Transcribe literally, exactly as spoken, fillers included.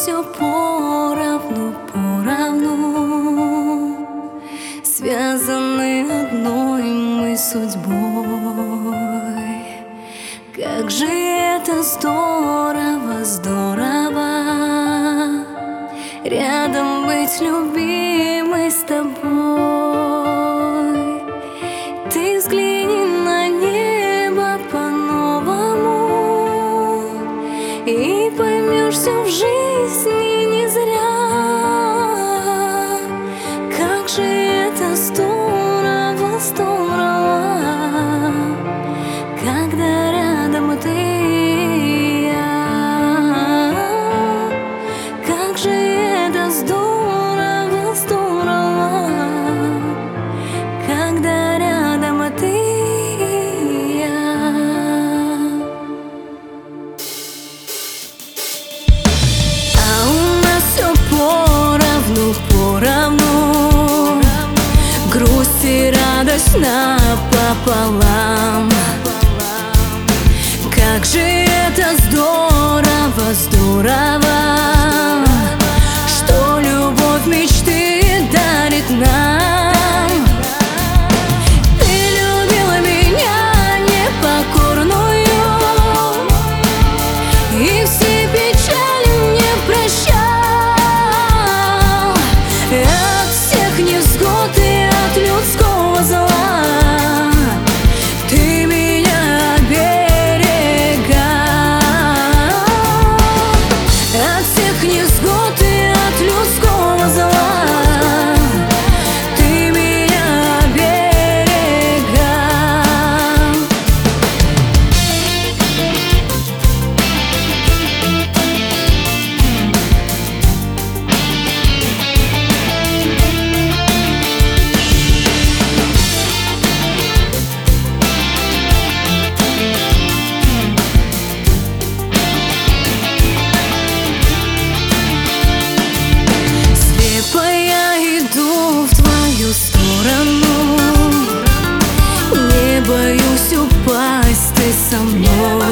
все поровну, поровну, связаны одной мы судьбой. Как же это здорово, здорово рядом быть, любимой, с тобой. Ты взгляни на небо по-новому и поймешь, все в жизни не зря. Как же это здорово, здорово, когда рядом ты и я. Как же это здорово, здорово, когда рядом ты и я. А у нас все поровну, поровну, грусть и радость напополам. Как же это здорово, здорово, что любовь мечты дарит нам. Ты любила меня непокорную и все печали мне прощал. От всех невзгод и от людского зла ты меня оберегал. От всех невзгод и от людского зла ты меня оберегал. Иду в твою сторону, не боюсь упасть, ты со мной.